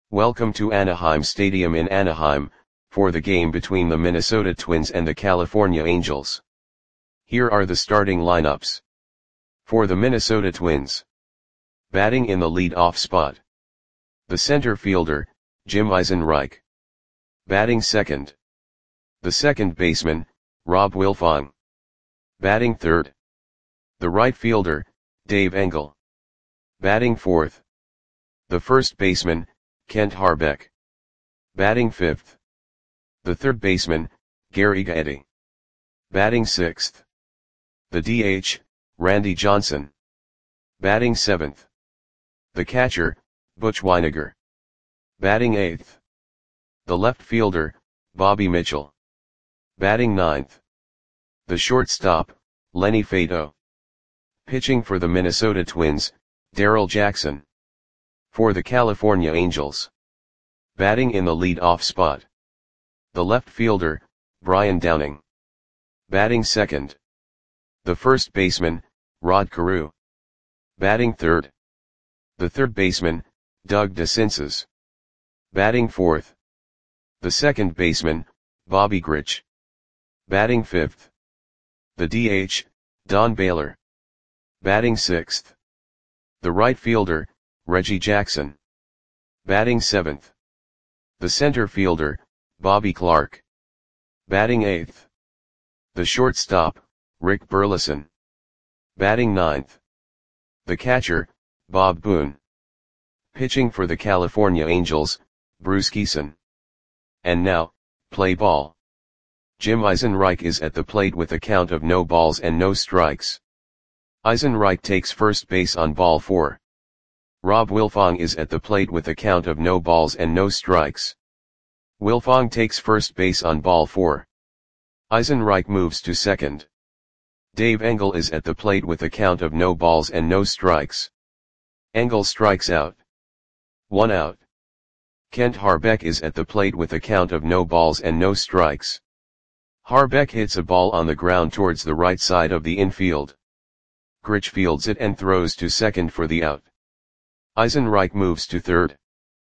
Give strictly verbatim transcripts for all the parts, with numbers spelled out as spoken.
Welcome to Anaheim Stadium in Anaheim, for the game between the Minnesota Twins and the California Angels. Here are the starting lineups. For the Minnesota Twins. Batting in the lead-off spot. The center fielder, Jim Eisenreich. Batting second. The second baseman, Rob Wilfong. Batting third. The right fielder, Dave Engel. Batting fourth. The first baseman, Kent Hrbek. Batting fifth. The third baseman, Gary Gaetti. Batting sixth. The D H, Randy Johnson. Batting seventh. The catcher, Butch Wynegar. Batting eighth. The left fielder, Bobby Mitchell. Batting ninth. The shortstop, Lenny Faedo. Pitching for the Minnesota Twins, Darrell Jackson. For the California Angels. Batting in the lead-off spot. The left fielder, Brian Downing. Batting second. The first baseman, Rod Carew. Batting third. The third baseman, Doug DeCinces. Batting fourth. The second baseman, Bobby Grich. Batting fifth. The D H, Don Baylor. Batting sixth. The right fielder, Reggie Jackson. Batting seventh. The center fielder, Bobby Clark. Batting eighth. The shortstop, Rick Burleson. Batting ninth. The catcher, Bob Boone. Pitching for the California Angels, Bruce Kison. And now, play ball. Jim Eisenreich is at the plate with a count of no balls and no strikes. Eisenreich takes first base on ball four. Rob Wilfong is at the plate with a count of no balls and no strikes. Wilfong takes first base on ball four. Eisenreich moves to second. Dave Engel is at the plate with a count of no balls and no strikes. Engel strikes out. One out. Kent Hrbek is at the plate with a count of no balls and no strikes. Hrbek hits a ball on the ground towards the right side of the infield. Grich fields it and throws to second for the out. Eisenreich moves to third.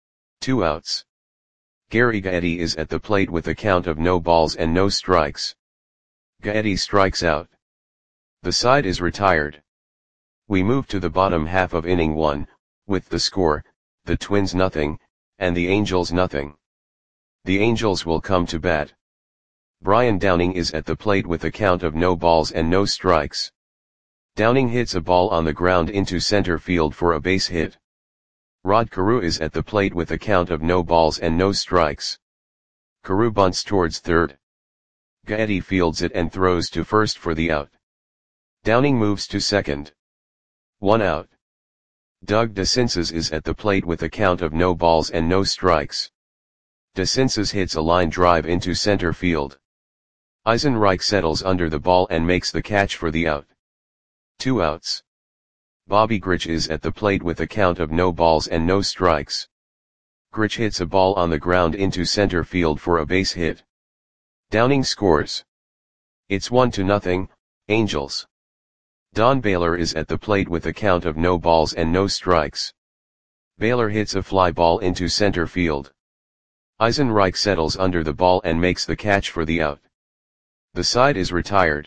Two outs. Gary Gaetti is at the plate with a count of no balls and no strikes. Gaetti strikes out. The side is retired. We move to the bottom half of inning one, with the score, the Twins nothing, and the Angels nothing. The Angels will come to bat. Brian Downing is at the plate with a count of no balls and no strikes. Downing hits a ball on the ground into center field for a base hit. Rod Carew is at the plate with a count of no balls and no strikes. Carew bunts towards third. Gaetti fields it and throws to first for the out. Downing moves to second. One out. Doug DeCinces is at the plate with a count of no balls and no strikes. DeCinces hits a line drive into center field. Eisenreich settles under the ball and makes the catch for the out. Two outs. Bobby Grich is at the plate with a count of no balls and no strikes. Grich hits a ball on the ground into center field for a base hit. Downing scores. It's one to nothing, Angels. Don Baylor is at the plate with a count of no balls and no strikes. Baylor hits a fly ball into center field. Eisenreich settles under the ball and makes the catch for the out. The side is retired.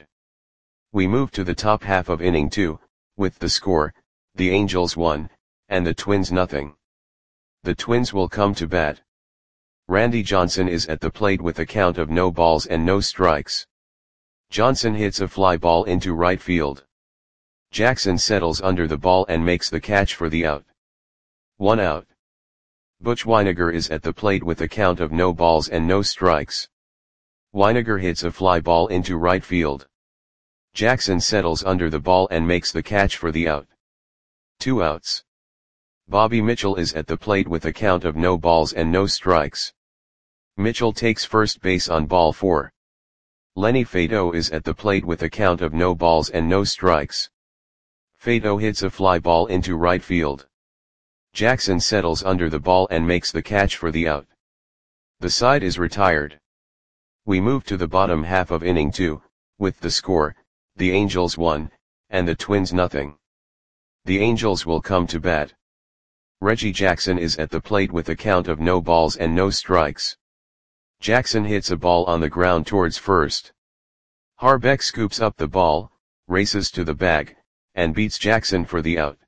We move to the top half of inning two, with the score, the Angels one, and the Twins nothing. The Twins will come to bat. Randy Johnson is at the plate with a count of no balls and no strikes. Johnson hits a fly ball into right field. Jackson settles under the ball and makes the catch for the out. One out. Butch Wynegar is at the plate with a count of no balls and no strikes. Wynegar hits a fly ball into right field. Jackson settles under the ball and makes the catch for the out. Two outs. Bobby Mitchell is at the plate with a count of no balls and no strikes. Mitchell takes first base on ball four. Lenny Faedo is at the plate with a count of no balls and no strikes. Faedo hits a fly ball into right field. Jackson settles under the ball and makes the catch for the out. The side is retired. We move to the bottom half of inning two, with the score, the Angels one, and the Twins nothing. The Angels will come to bat. Reggie Jackson is at the plate with a count of no balls and no strikes. Jackson hits a ball on the ground towards first. Harbeck scoops up the ball, races to the bag, and beats Jackson for the out.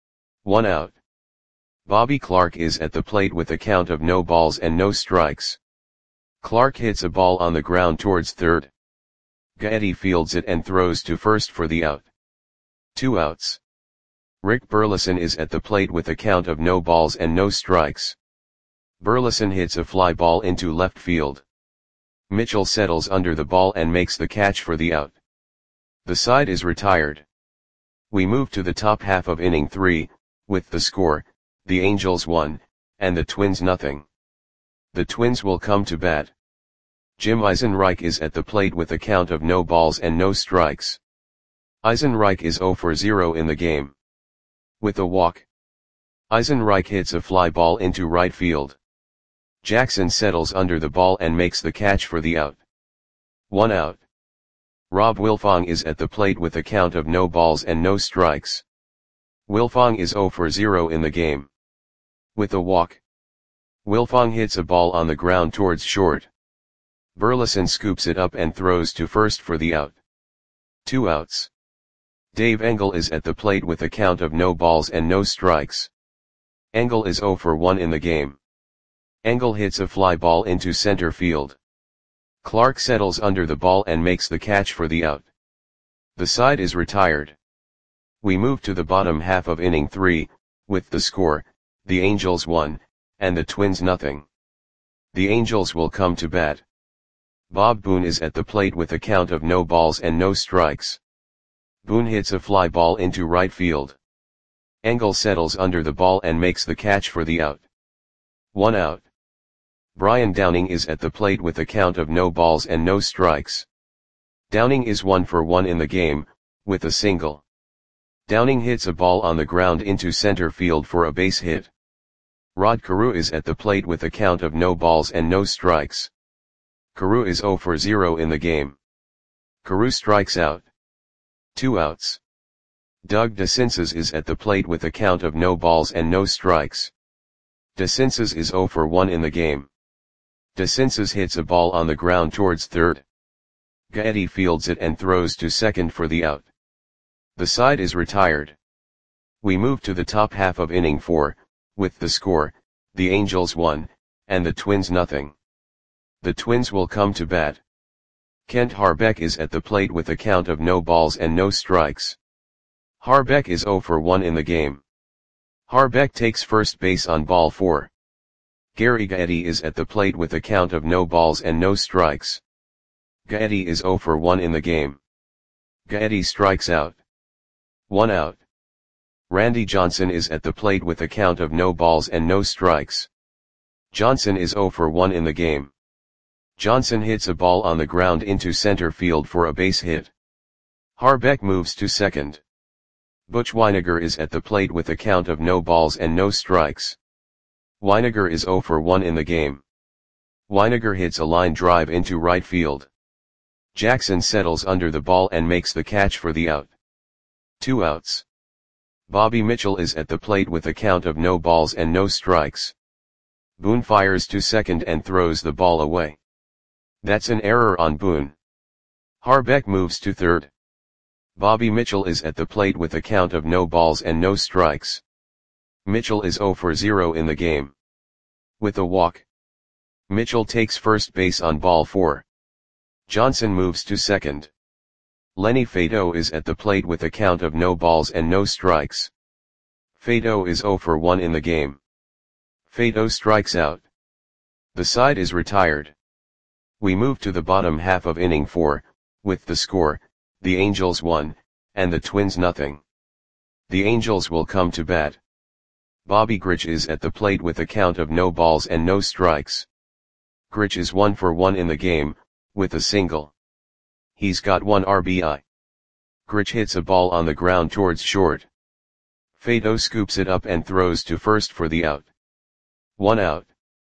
One out. Bobby Clark is at the plate with a count of no balls and no strikes. Clark hits a ball on the ground towards third. Gaetti fields it and throws to first for the out. Two outs. Rick Burleson is at the plate with a count of no balls and no strikes. Burleson hits a fly ball into left field. Mitchell settles under the ball and makes the catch for the out. The side is retired. We move to the top half of inning three, with the score, the Angels one, and the Twins nothing. The Twins will come to bat. Jim Eisenreich is at the plate with a count of no balls and no strikes. Eisenreich is zero for zero in the game. With a walk, Eisenreich hits a fly ball into right field. Jackson settles under the ball and makes the catch for the out. One out. Rob Wilfong is at the plate with a count of no balls and no strikes. Wilfong is zero for zero in the game. With a walk, Wilfong hits a ball on the ground towards short. Burleson scoops it up and throws to first for the out. Two outs. Dave Engel is at the plate with a count of no balls and no strikes. Engel is zero for one in the game. Engel hits a fly ball into center field. Clark settles under the ball and makes the catch for the out. The side is retired. We move to the bottom half of inning three, with the score, the Angels one, and the Twins nothing. The Angels will come to bat. Bob Boone is at the plate with a count of no balls and no strikes. Boone hits a fly ball into right field. Engel settles under the ball and makes the catch for the out. One out. Brian Downing is at the plate with a count of no balls and no strikes. Downing is one for one in the game, with a single. Downing hits a ball on the ground into center field for a base hit. Rod Carew is at the plate with a count of no balls and no strikes. Carew is zero for zero in the game. Carew strikes out. Two outs. Doug DeCinces is at the plate with a count of no balls and no strikes. DeCinces is zero for one in the game. DeCinces hits a ball on the ground towards third. Gaetti fields it and throws to second for the out. The side is retired. We move to the top half of inning four, with the score, the Angels one, and the Twins nothing. The Twins will come to bat. Kent Harbeck is at the plate with a count of no balls and no strikes. Harbeck is zero for one in the game. Harbeck takes first base on ball four. Gary Gaetti is at the plate with a count of no balls and no strikes. Gaetti is zero for one in the game. Gaetti strikes out. One out. Randy Johnson is at the plate with a count of no balls and no strikes. Johnson is zero for one in the game. Johnson hits a ball on the ground into center field for a base hit. Harbeck moves to second. Butch Weiniger is at the plate with a count of no balls and no strikes. Weiniger is zero for one in the game. Weiniger hits a line drive into right field. Jackson settles under the ball and makes the catch for the out. Two outs. Bobby Mitchell is at the plate with a count of no balls and no strikes. Boone fires to second and throws the ball away. That's an error on Boone. Harbeck moves to third. Bobby Mitchell is at the plate with a count of no balls and no strikes. Mitchell is zero for zero in the game. With a walk, Mitchell takes first base on ball four. Johnson moves to second. Lenny Fato is at the plate with a count of no balls and no strikes. Fato is zero for one in the game. Fato strikes out. The side is retired. We move to the bottom half of inning four, with the score, the Angels one, and the Twins nothing. The Angels will come to bat. Bobby Grich is at the plate with a count of no balls and no strikes. Grich is one for one in the game, with a single. He's got one R B I. Grich hits a ball on the ground towards short. Fato scoops it up and throws to first for the out. One out.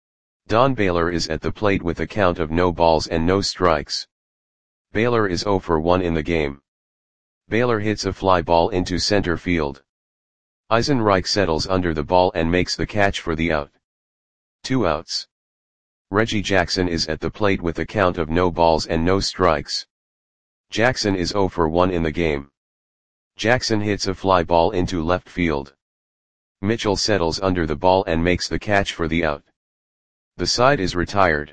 Don Baylor is at the plate with a count of no balls and no strikes. Baylor is zero for one in the game. Baylor hits a fly ball into center field. Eisenreich settles under the ball and makes the catch for the out. Two outs. Reggie Jackson is at the plate with a count of no balls and no strikes. Jackson is zero for one in the game. Jackson hits a fly ball into left field. Mitchell settles under the ball and makes the catch for the out. The side is retired.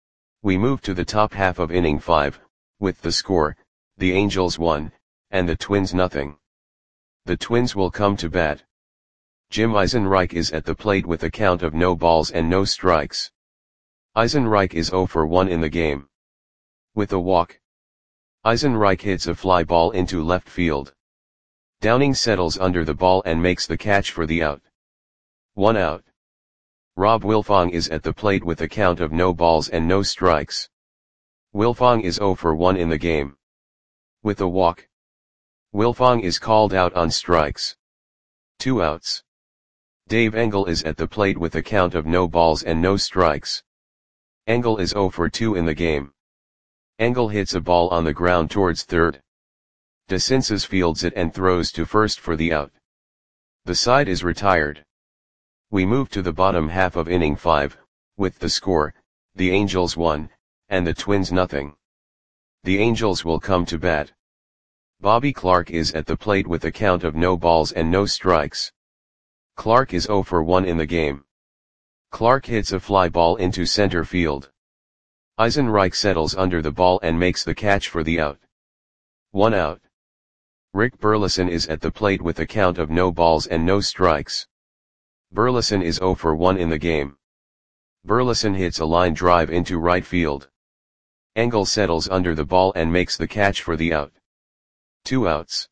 We move to the top half of inning five, with the score, the Angels one, and the Twins nothing. The Twins will come to bat. Jim Eisenreich is at the plate with a count of no balls and no strikes. Eisenreich is zero for one in the game. With a walk. Eisenreich hits a fly ball into left field. Downing settles under the ball and makes the catch for the out. One out. Rob Wilfong is at the plate with a count of no balls and no strikes. Wilfong is zero for one in the game. With a walk. Wilfong is called out on strikes. Two outs. Dave Engel is at the plate with a count of no balls and no strikes. Engel is zero for two in the game. Engel hits a ball on the ground towards third. DeCinces fields it and throws to first for the out. The side is retired. We move to the bottom half of inning five, with the score, the Angels one, and the Twins nothing. The Angels will come to bat. Bobby Clark is at the plate with a count of no balls and no strikes. Clark is zero for one in the game. Clark hits a fly ball into center field. Eisenreich settles under the ball and makes the catch for the out. One out. Rick Burleson is at the plate with a count of no balls and no strikes. Burleson is zero for one in the game. Burleson hits a line drive into right field. Engel settles under the ball and makes the catch for the out. Two outs.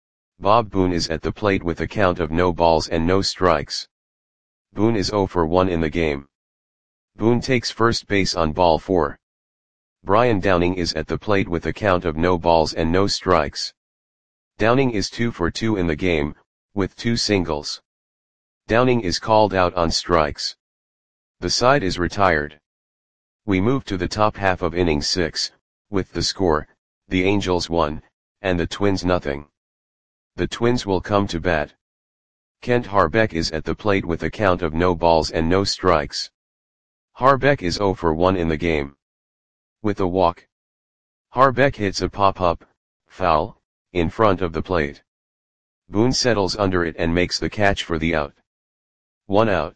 Bob Boone is at the plate with a count of no balls and no strikes. Boone is zero for one in the game. Boone takes first base on ball four. Brian Downing is at the plate with a count of no balls and no strikes. Downing is two for two in the game, with two singles. Downing is called out on strikes. The side is retired. We move to the top half of inning six, with the score, the Angels one, and the Twins nothing. The Twins will come to bat. Kent Harbeck is at the plate with a count of no balls and no strikes. Harbeck is zero for one in the game. With a walk. Harbeck hits a pop-up, foul, in front of the plate. Boone settles under it and makes the catch for the out. One out.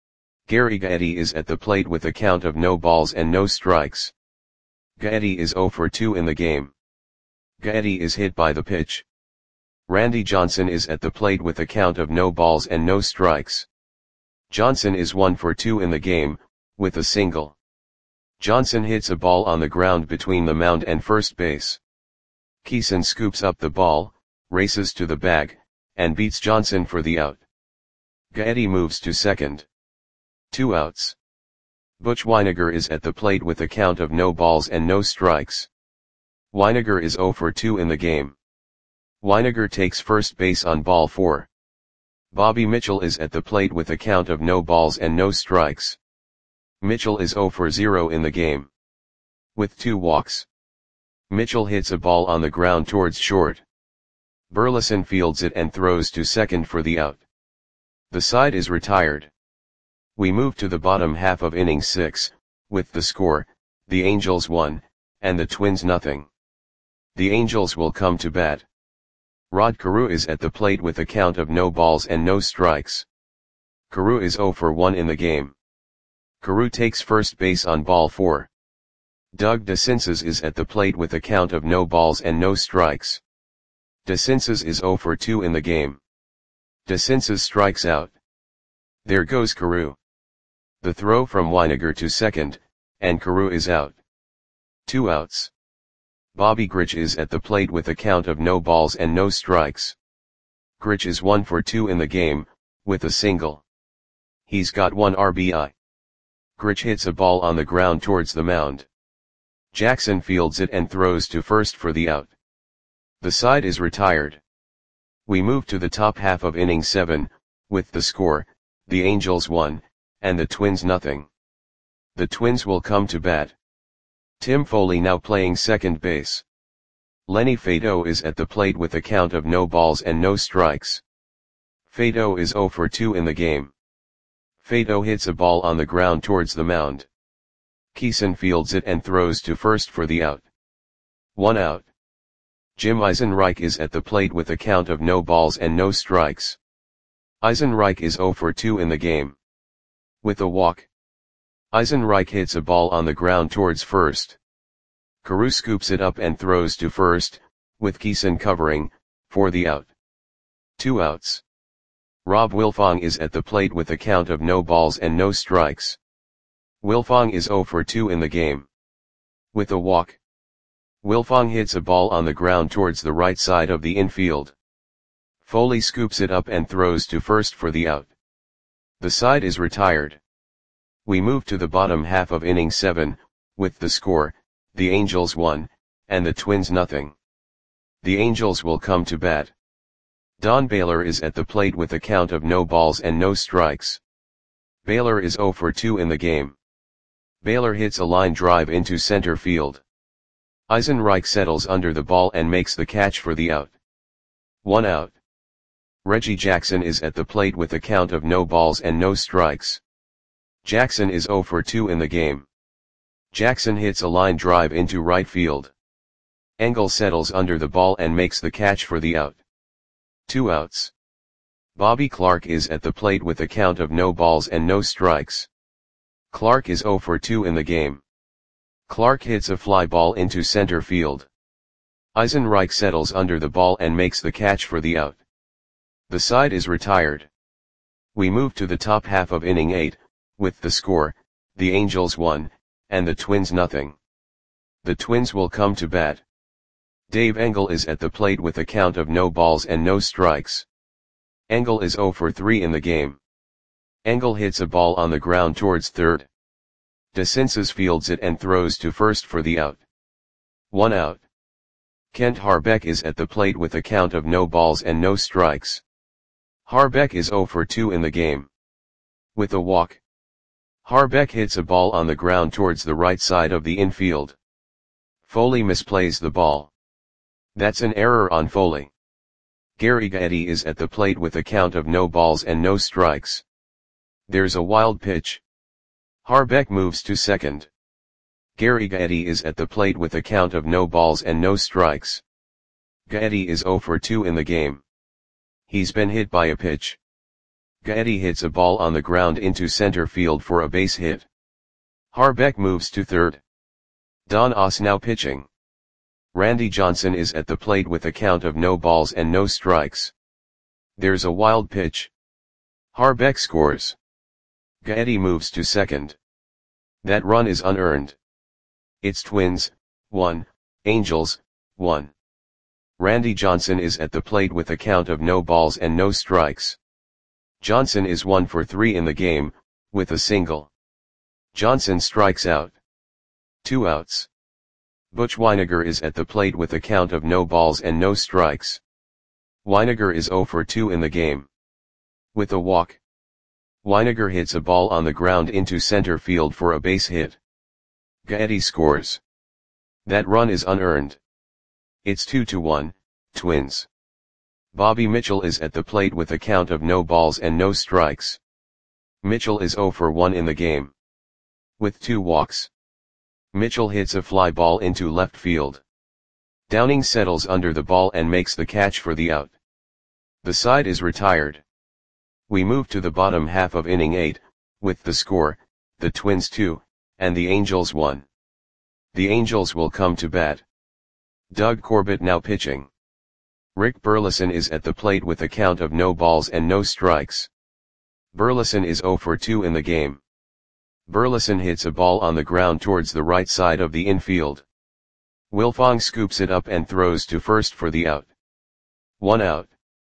Gary Gaetti is at the plate with a count of no balls and no strikes. Gaetti is zero for two in the game. Gaetti is hit by the pitch. Randy Johnson is at the plate with a count of no balls and no strikes. Johnson is one for two in the game, with a single. Johnson hits a ball on the ground between the mound and first base. Keeson scoops up the ball, races to the bag, and beats Johnson for the out. Gaetti moves to second. Two outs. Butch Weiniger is at the plate with a count of no balls and no strikes. Weiniger is zero for two in the game. Weiniger takes first base on ball four. Bobby Mitchell is at the plate with a count of no balls and no strikes. Mitchell is zero for zero in the game. With two walks. Mitchell hits a ball on the ground towards short. Burleson fields it and throws to second for the out. The side is retired. We move to the bottom half of inning six, with the score, the Angels one, and the Twins nothing. The Angels will come to bat. Rod Carew is at the plate with a count of no balls and no strikes. Carew is zero for one in the game. Carew takes first base on ball four. Doug DeCinces is at the plate with a count of no balls and no strikes. DeCinces is zero for two in the game. DeCinces strikes out. There goes Carew. The throw from Weiniger to second, and Carew is out. Two outs. Bobby Grich is at the plate with a count of no balls and no strikes. Grich is one for two in the game, with a single. He's got one R B I. Grich hits a ball on the ground towards the mound. Jackson fields it and throws to first for the out. The side is retired. We move to the top half of inning seven, with the score, the Angels one, and the Twins nothing. The Twins will come to bat. Tim Foley now playing second base. Lenny Fado is at the plate with a count of no balls and no strikes. Fato is zero for two in the game. Fato hits a ball on the ground towards the mound. Keeson fields it and throws to first for the out. One out. Jim Eisenreich is at the plate with a count of no balls and no strikes. Eisenreich is zero for two in the game. With a walk. Eisenreich hits a ball on the ground towards first. Carew scoops it up and throws to first, with Keeson covering, for the out. Two outs. Rob Wilfong is at the plate with a count of no balls and no strikes. Wilfong is zero for two in the game. With a walk. Wilfong hits a ball on the ground towards the right side of the infield. Foley scoops it up and throws to first for the out. The side is retired. We move to the bottom half of inning seven, with the score, the Angels one, and the Twins nothing. The Angels will come to bat. Don Baylor is at the plate with a count of no balls and no strikes. Baylor is zero for two in the game. Baylor hits a line drive into center field. Eisenreich settles under the ball and makes the catch for the out. One out. Reggie Jackson is at the plate with a count of no balls and no strikes. Jackson is zero for two in the game. Jackson hits a line drive into right field. Engel settles under the ball and makes the catch for the out. Two outs. Bobby Clark is at the plate with a count of no balls and no strikes. Clark is zero for two in the game. Clark hits a fly ball into center field. Eisenreich settles under the ball and makes the catch for the out. The side is retired. We move to the top half of inning eight, with the score, the Angels one, and the Twins nothing. The Twins will come to bat. Dave Engel is at the plate with a count of no balls and no strikes. Engel is zero for three in the game. Engel hits a ball on the ground towards third. DeCinces fields it and throws to first for the out. One out. Kent Harbeck is at the plate with a count of no balls and no strikes. Harbeck is zero for two in the game. With a walk. Harbeck hits a ball on the ground towards the right side of the infield. Foley misplays the ball. That's an error on Foley. Gary Gaetti is at the plate with a count of no balls and no strikes. There's a wild pitch. Harbeck moves to second. Gary Gaetti is at the plate with a count of no balls and no strikes. Gaetti is zero for two in the game. He's been hit by a pitch. Gaetti hits a ball on the ground into center field for a base hit. Harbeck moves to third. Don Osnow pitching. Randy Johnson is at the plate with a count of no balls and no strikes. There's a wild pitch. Harbeck scores. Gaetti moves to second. That run is unearned. It's Twins, one, Angels, one. Randy Johnson is at the plate with a count of no balls and no strikes. Johnson is one for three in the game, with a single. Johnson strikes out. Two outs. Butch Weiniger is at the plate with a count of no balls and no strikes. Weiniger is zero for two in the game. With a walk. Weiniger hits a ball on the ground into center field for a base hit. Gaetti scores. That run is unearned. It's two to one, Twins. Bobby Mitchell is at the plate with a count of no balls and no strikes. Mitchell is zero for one in the game. With two walks. Mitchell hits a fly ball into left field. Downing settles under the ball and makes the catch for the out. The side is retired. We move to the bottom half of inning eight, with the score, the Twins two, and the Angels one. The Angels will come to bat. Doug Corbett now pitching. Rick Burleson is at the plate with a count of no balls and no strikes. Burleson is zero for two in the game. Burleson hits a ball on the ground towards the right side of the infield. Wilfong scoops it up and throws to first for the out. One out.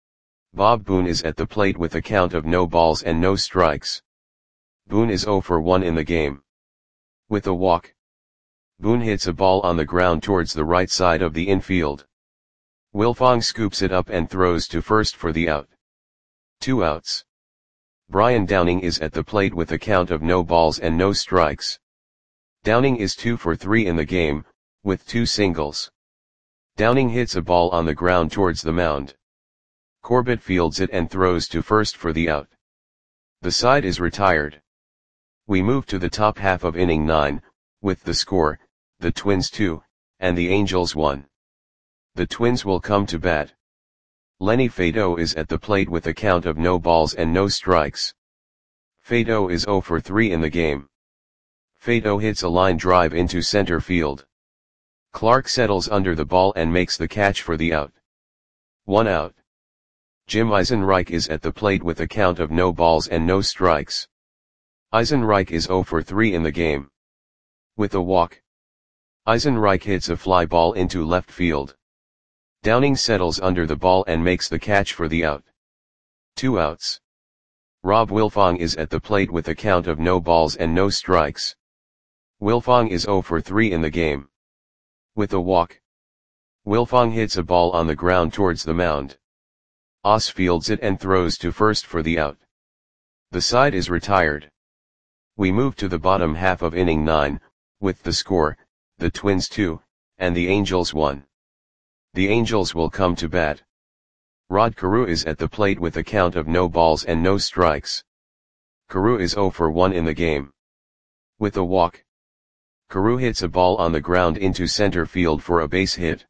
Bob Boone is at the plate with a count of no balls and no strikes. Boone is zero for one in the game. With a walk. Boone hits a ball on the ground towards the right side of the infield. Wilfong scoops it up and throws to first for the out. Two outs. Brian Downing is at the plate with a count of no balls and no strikes. Downing is two for three in the game, with two singles. Downing hits a ball on the ground towards the mound. Corbett fields it and throws to first for the out. The side is retired. We move to the top half of inning nine, with the score, the Twins two, and the Angels one. The Twins will come to bat. Lenny Faedo is at the plate with a count of no balls and no strikes. Faedo is oh for three in the game. Faedo hits a line drive into center field. Clark settles under the ball and makes the catch for the out. One out. Jim Eisenreich is at the plate with a count of no balls and no strikes. Eisenreich is oh for three in the game. With a walk. Eisenreich hits a fly ball into left field. Downing settles under the ball and makes the catch for the out. Two outs. Rob Wilfong is at the plate with a count of no balls and no strikes. Wilfong is oh for three in the game. With a walk. Wilfong hits a ball on the ground towards the mound. Oss fields it and throws to first for the out. The side is retired. We move to the bottom half of inning nine, with the score, the Twins two, and the Angels one. The Angels will come to bat. Rod Carew is at the plate with a count of no balls and no strikes. Carew is oh for one in the game. With a walk. Carew hits a ball on the ground into center field for a base hit.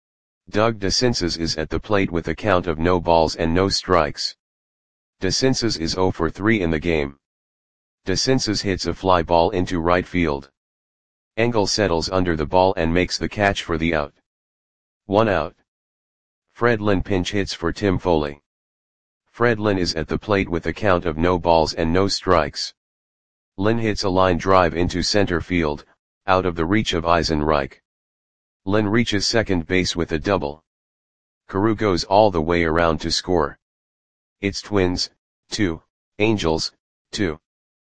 Doug DeCinces is at the plate with a count of no balls and no strikes. DeCinces is oh for three in the game. DeCinces hits a fly ball into right field. Engel settles under the ball and makes the catch for the out. One out. Fred Lynn pinch hits for Tim Foley. Fred Lynn is at the plate with a count of no balls and no strikes. Lynn hits a line drive into center field, out of the reach of Eisenreich. Lynn reaches second base with a double. Carew goes all the way around to score. It's Twins, two, Angels, two.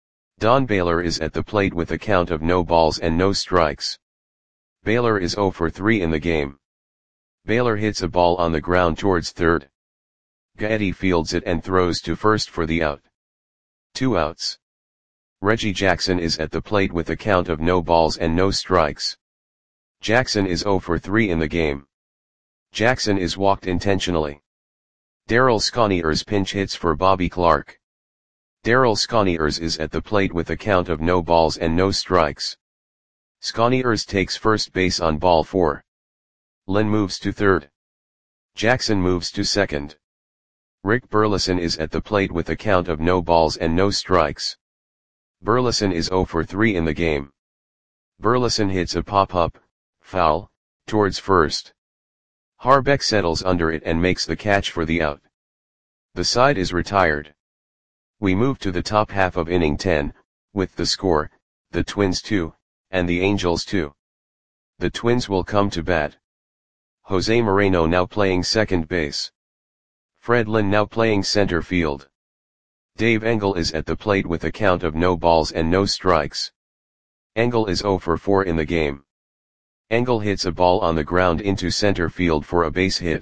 Don Baylor is at the plate with a count of no balls and no strikes. Baylor is oh for three in the game. Baylor hits a ball on the ground towards third. Gaetti fields it and throws to first for the out. Two outs. Reggie Jackson is at the plate with a count of no balls and no strikes. Jackson is oh for three in the game. Jackson is walked intentionally. Darryl Sconiers pinch hits for Bobby Clark. Darryl Sconiers is at the plate with a count of no balls and no strikes. Sconiers takes first base on ball four. Lynn moves to third. Jackson moves to second. Rick Burleson is at the plate with a count of no balls and no strikes. Burleson is oh for three in the game. Burleson hits a pop-up, foul, towards first. Harbeck settles under it and makes the catch for the out. The side is retired. We move to the top half of inning ten, with the score, the Twins two, and the Angels two. The Twins will come to bat. Jose Moreno now playing second base. Fred Lynn now playing center field. Dave Engel is at the plate with a count of no balls and no strikes. Engel is oh for four in the game. Engel hits a ball on the ground into center field for a base hit.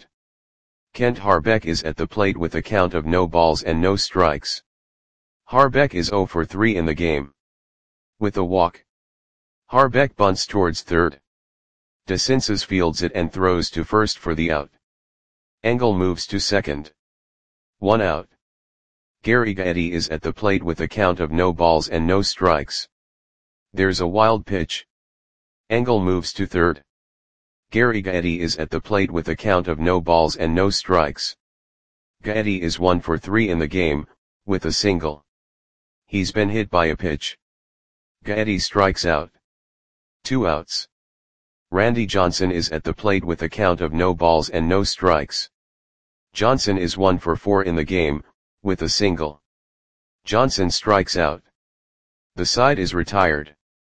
Kent Harbeck is at the plate with a count of no balls and no strikes. Harbeck is oh for three in the game. With a walk. Harbeck bunts towards third. DeCinces fields it and throws to first for the out. Engel moves to second. One out. Gary Gaetti is at the plate with a count of no balls and no strikes. There's a wild pitch. Engel moves to third. Gary Gaetti is at the plate with a count of no balls and no strikes. Gaetti is one for three in the game, with a single. He's been hit by a pitch. Gaetti strikes out. Two outs. Randy Johnson is at the plate with a count of no balls and no strikes. Johnson is one for four in the game, with a single. Johnson strikes out. The side is retired.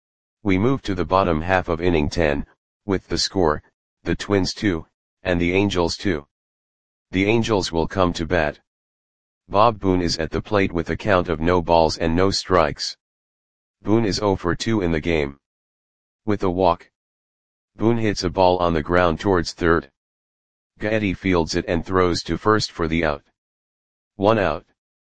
We move to the bottom half of inning ten, with the score, the Twins two, and the Angels two. The Angels will come to bat. Bob Boone is at the plate with a count of no balls and no strikes. Boone is oh for two in the game. With a walk. Boone hits a ball on the ground towards third. Gaetti fields it and throws to first for the out. One out.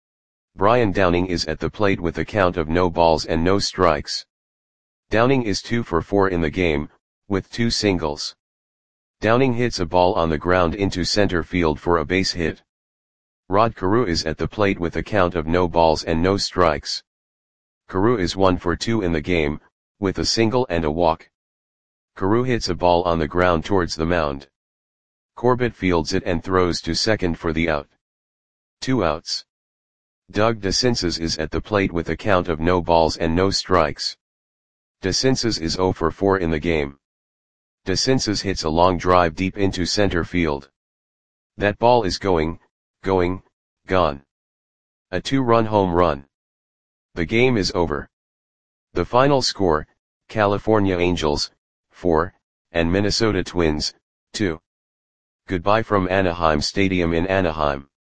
Brian Downing is at the plate with a count of no balls and no strikes. Downing is two for four in the game, with two singles. Downing hits a ball on the ground into center field for a base hit. Rod Carew is at the plate with a count of no balls and no strikes. Carew is one for two in the game, with a single and a walk. Carew hits a ball on the ground towards the mound. Corbett fields it and throws to second for the out. Two outs. Doug DeCinces is at the plate with a count of no balls and no strikes. DeCinces is zero for four in the game. DeCinces hits a long drive deep into center field. That ball is going, going, gone. A two-run home run. The game is over. The final score, California Angels, four, and Minnesota Twins, two. Goodbye from Anaheim Stadium in Anaheim.